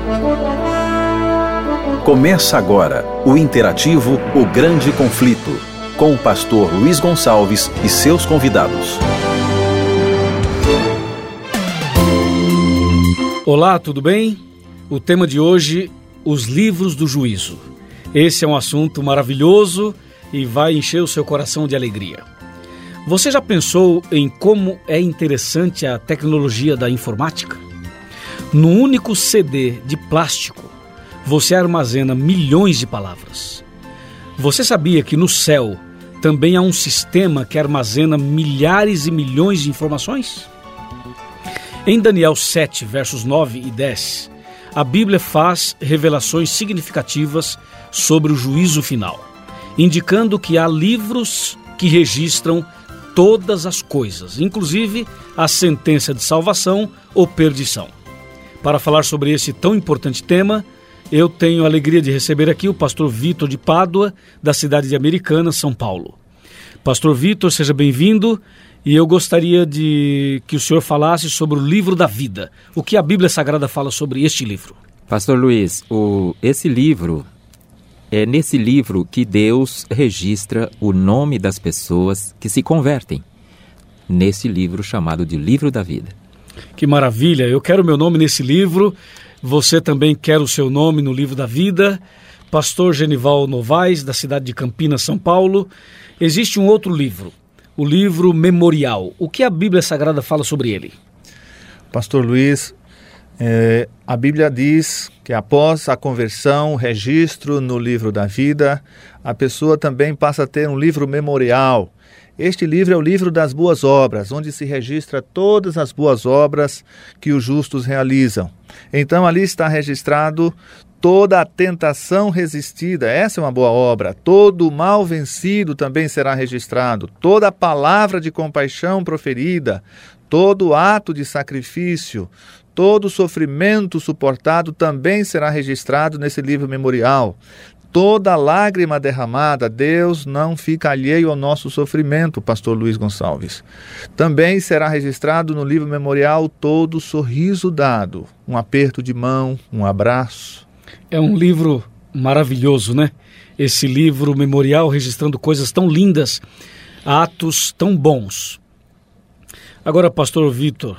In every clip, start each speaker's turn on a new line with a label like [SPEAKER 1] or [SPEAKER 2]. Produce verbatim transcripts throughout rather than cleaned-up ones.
[SPEAKER 1] Começa agora o interativo O Grande Conflito, com o pastor Luiz Gonçalves e seus convidados.
[SPEAKER 2] Olá, tudo bem? O tema de hoje, os livros do juízo. Esse é um assunto maravilhoso e vai encher o seu coração de alegria. Você já pensou em como é interessante a tecnologia da informática? No único C D de plástico, você armazena milhões de palavras. Você sabia que no céu também há um sistema que armazena milhares e milhões de informações? Em Daniel sete, versos nove e dez, a Bíblia faz revelações significativas sobre o juízo final, indicando que há livros que registram todas as coisas, inclusive a sentença de salvação ou perdição. Para falar sobre esse tão importante tema, eu tenho a alegria de receber aqui o pastor Vitor de Pádua, da cidade de Americana, São Paulo. Pastor Vitor, seja bem-vindo, e eu gostaria de que o senhor falasse sobre o livro da vida. O que a Bíblia Sagrada fala sobre este livro?
[SPEAKER 3] Pastor Luiz, o, esse livro, é nesse livro que Deus registra o nome das pessoas que se convertem, nesse livro chamado de Livro da Vida.
[SPEAKER 2] Que maravilha, eu quero o meu nome nesse livro. Você também quer o seu nome no livro da vida. Pastor Genival Novaes, da cidade de Campinas, São Paulo. Existe um outro livro, o livro Memorial. O que a Bíblia Sagrada fala sobre ele?
[SPEAKER 4] Pastor Luiz, é, a Bíblia diz que após a conversão, o registro no livro da vida, a pessoa também passa a ter um livro memorial. Este livro é o livro das boas obras, onde se registra todas as boas obras que os justos realizam. Então ali está registrado toda a tentação resistida, essa é uma boa obra. Todo o mal vencido também será registrado. Toda a palavra de compaixão proferida, todo ato de sacrifício, todo o sofrimento suportado também será registrado nesse livro memorial. Toda lágrima derramada, Deus não fica alheio ao nosso sofrimento, pastor Luiz Gonçalves. Também será registrado no livro memorial todo sorriso dado, um aperto de mão, um abraço.
[SPEAKER 2] É um livro maravilhoso, né? Esse livro memorial registrando coisas tão lindas, atos tão bons. Agora, pastor Vitor,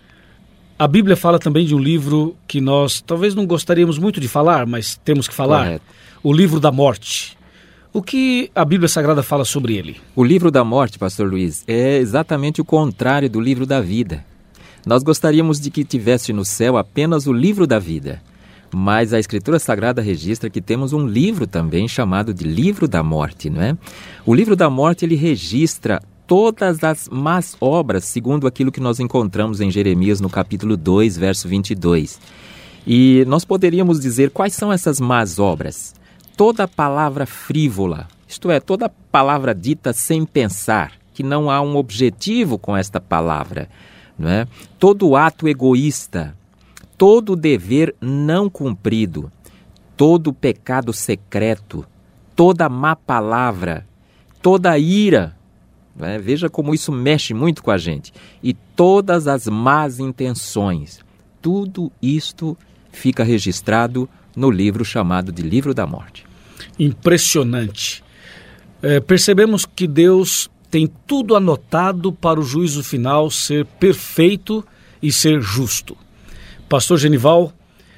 [SPEAKER 2] a Bíblia fala também de um livro que nós talvez não gostaríamos muito de falar, mas temos que falar. Correto. O livro da morte. O que a Bíblia Sagrada fala sobre ele?
[SPEAKER 3] O livro da morte, pastor Luiz, é exatamente o contrário do livro da vida. Nós gostaríamos de que tivesse no céu apenas o livro da vida, mas a Escritura Sagrada registra que temos um livro também chamado de livro da morte, não é? O livro da morte, ele registra todas as más obras, segundo aquilo que nós encontramos em Jeremias no capítulo dois, verso vinte e dois. E nós poderíamos dizer quais são essas más obras. Toda palavra frívola, isto é, toda palavra dita sem pensar, que não há um objetivo com esta palavra, não é? Todo ato egoísta, todo dever não cumprido, todo pecado secreto, toda má palavra, toda ira, não é? Veja como isso mexe muito com a gente. E todas as más intenções, tudo isto fica registrado no livro chamado de Livro da Morte.
[SPEAKER 2] Impressionante. É, percebemos que Deus tem tudo anotado para o juízo final ser perfeito e ser justo. Pastor Genival,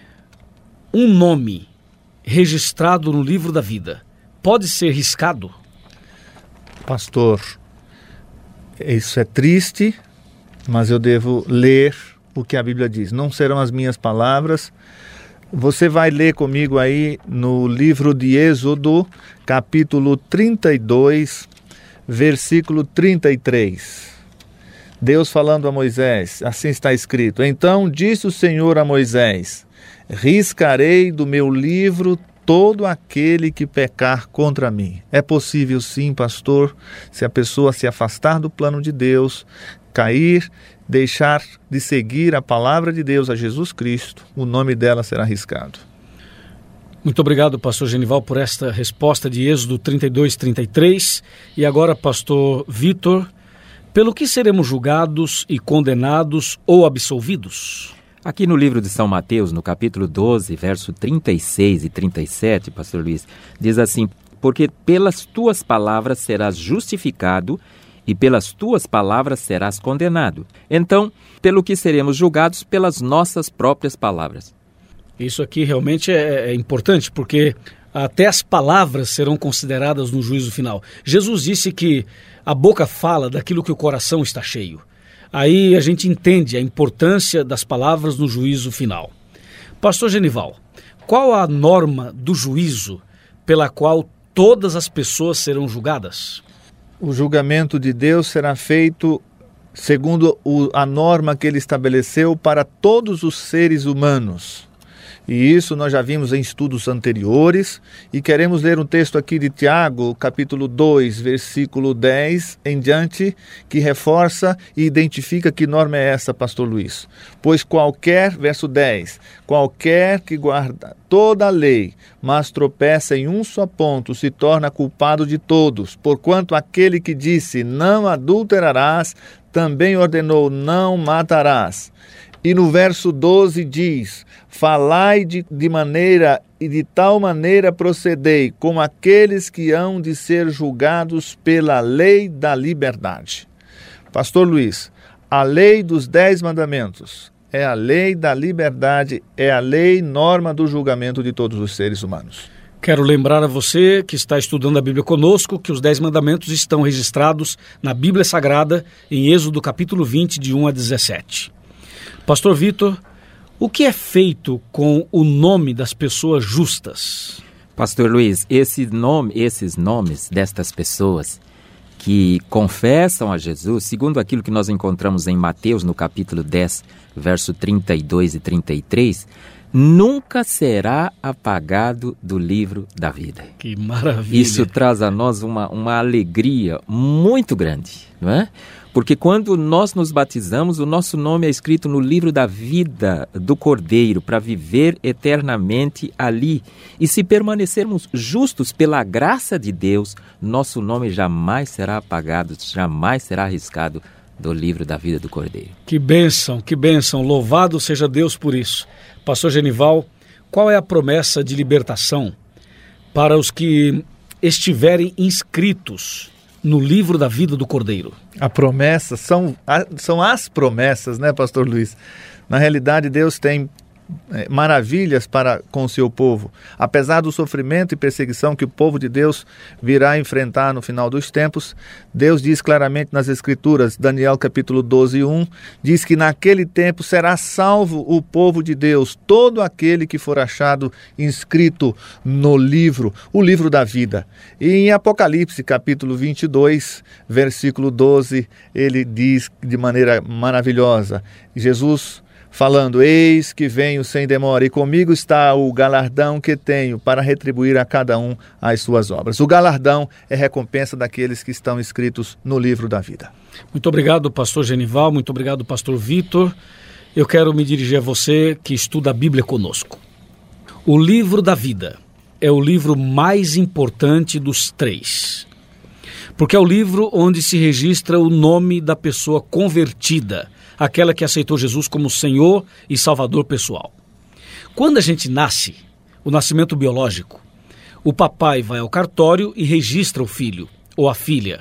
[SPEAKER 2] um nome registrado no livro da vida pode ser riscado?
[SPEAKER 4] Pastor, isso é triste, mas eu devo ler o que a Bíblia diz. Não serão as minhas palavras. Você vai ler comigo aí no livro de Êxodo, capítulo trinta e dois, versículo trinta e três. Deus falando a Moisés, assim está escrito: Então disse o Senhor a Moisés: riscarei do meu livro todo aquele que pecar contra mim. É possível sim, pastor, se a pessoa se afastar do plano de Deus, cair, deixar de seguir a palavra de Deus, a Jesus Cristo, o nome dela será riscado.
[SPEAKER 2] Muito obrigado, pastor Genival, por esta resposta de Êxodo trinta e dois, trinta e três. E agora, pastor Vitor, pelo que seremos julgados e condenados ou absolvidos?
[SPEAKER 3] Aqui no livro de São Mateus, no capítulo doze, verso trinta e seis e trinta e sete, pastor Luiz, diz assim: porque pelas tuas palavras serás justificado e pelas tuas palavras serás condenado. Então, pelo que seremos julgados pelas nossas próprias palavras.
[SPEAKER 2] Isso aqui realmente é, é importante, porque até as palavras serão consideradas no juízo final. Jesus disse que a boca fala daquilo que o coração está cheio. Aí a gente entende a importância das palavras no juízo final. Pastor Genival, qual a norma do juízo pela qual todas as pessoas serão julgadas?
[SPEAKER 4] O julgamento de Deus será feito segundo o, a norma que ele estabeleceu para todos os seres humanos. E isso nós já vimos em estudos anteriores, e queremos ler um texto aqui de Tiago, capítulo dois, versículo dez em diante, que reforça e identifica que norma é essa, pastor Luiz. Pois qualquer, verso dez, qualquer que guarda toda a lei, mas tropeça em um só ponto, se torna culpado de todos. Porquanto aquele que disse, não adulterarás, também ordenou, não matarás. E no verso doze diz, falai de, de maneira e de tal maneira procedei, como aqueles que hão de ser julgados pela lei da liberdade. Pastor Luiz, a lei dos dez mandamentos é a lei da liberdade, é a lei norma do julgamento de todos os seres humanos.
[SPEAKER 2] Quero lembrar a você que está estudando a Bíblia conosco que os Dez Mandamentos estão registrados na Bíblia Sagrada em Êxodo capítulo vinte, de um a dezessete. Pastor Vitor, o que é feito com o nome das pessoas justas?
[SPEAKER 3] Pastor Luiz, esse nome, esses nomes destas pessoas que confessam a Jesus, segundo aquilo que nós encontramos em Mateus, no capítulo dez, verso trinta e dois e trinta e três, nunca será apagado do livro da vida.
[SPEAKER 2] Que maravilha!
[SPEAKER 3] Isso traz a nós uma, uma alegria muito grande, não é? Porque quando nós nos batizamos, o nosso nome é escrito no livro da vida do Cordeiro, para viver eternamente ali. E se permanecermos justos pela graça de Deus, nosso nome jamais será apagado, jamais será arriscado do livro da vida do Cordeiro.
[SPEAKER 2] Que bênção, que bênção, louvado seja Deus por isso. Pastor Genival, qual é a promessa de libertação para os que estiverem inscritos no livro da vida do Cordeiro?
[SPEAKER 4] A promessa, são, são as promessas, né, pastor Luiz? Na realidade, Deus tem é, maravilhas para com o seu povo. Apesar do sofrimento e perseguição que o povo de Deus virá enfrentar no final dos tempos, Deus diz claramente nas Escrituras, Daniel capítulo doze, um, diz que naquele tempo será salvo o povo de Deus, todo aquele que for achado inscrito no livro, o livro da vida. E em Apocalipse capítulo vinte e dois, versículo doze, ele diz de maneira maravilhosa, Jesus falando, eis que venho sem demora, e comigo está o galardão que tenho para retribuir a cada um as suas obras. O galardão é recompensa daqueles que estão inscritos no livro da vida.
[SPEAKER 2] Muito obrigado, pastor Genival, muito obrigado, pastor Vitor. Eu quero me dirigir a você que estuda a Bíblia conosco. O livro da vida é o livro mais importante dos três, porque é o livro onde se registra o nome da pessoa convertida, aquela que aceitou Jesus como Senhor e Salvador pessoal. Quando a gente nasce, o nascimento biológico, o papai vai ao cartório e registra o filho ou a filha.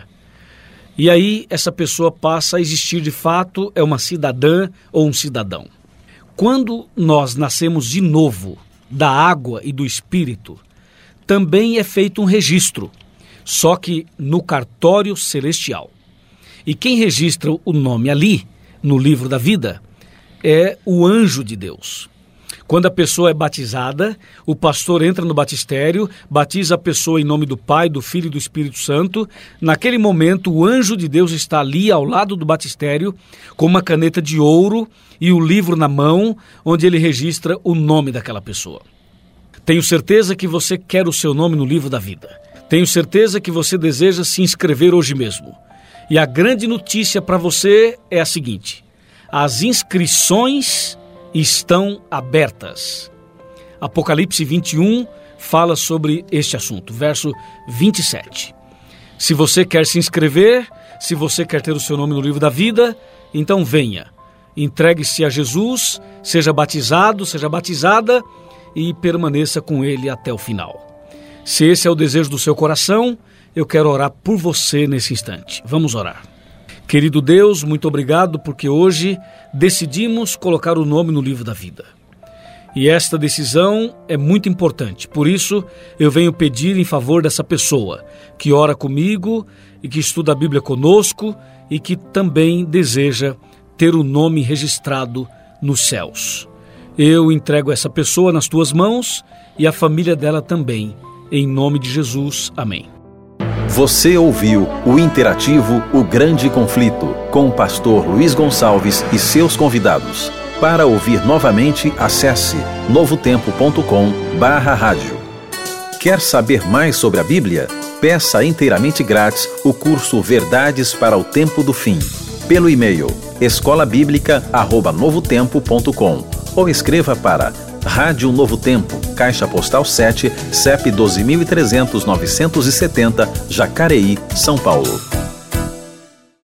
[SPEAKER 2] E aí essa pessoa passa a existir de fato, é uma cidadã ou um cidadão. Quando nós nascemos de novo, da água e do Espírito, também é feito um registro, só que no cartório celestial. E quem registra o nome ali, no livro da vida, é o anjo de Deus. Quando a pessoa é batizada, o pastor entra no batistério, batiza a pessoa em nome do Pai, do Filho e do Espírito Santo. Naquele momento, o anjo de Deus está ali ao lado do batistério, com uma caneta de ouro e o livro na mão, onde ele registra o nome daquela pessoa. Tenho certeza que você quer o seu nome no livro da vida. Tenho certeza que você deseja se inscrever hoje mesmo. E a grande notícia para você é a seguinte: as inscrições estão abertas. Apocalipse vinte e um fala sobre este assunto, verso vinte e sete. Se você quer se inscrever, se você quer ter o seu nome no livro da vida, então venha Entregue-se a Jesus, seja batizado, seja batizada e permaneça com Ele até o final. Se esse é o desejo do seu coração, eu quero orar por você nesse instante. Vamos orar. Querido Deus, muito obrigado porque hoje decidimos colocar o nome no livro da vida. E esta decisão é muito importante. Por isso, eu venho pedir em favor dessa pessoa que ora comigo e que estuda a Bíblia conosco e que também deseja ter o nome registrado nos céus. Eu entrego essa pessoa nas tuas mãos e a família dela também. Em nome de Jesus. Amém.
[SPEAKER 1] Você ouviu o interativo O Grande Conflito, com o pastor Luiz Gonçalves e seus convidados. Para ouvir novamente, acesse novo tempo ponto com barra rádio. Quer saber mais sobre a Bíblia? Peça inteiramente grátis o curso Verdades para o Tempo do Fim, pelo e-mail escola bíblica arroba novo tempo ponto com ou escreva para Rádio Novo Tempo, Caixa Postal sete, C E P doze mil e trezentos, novecentos e setenta, Jacareí, São Paulo.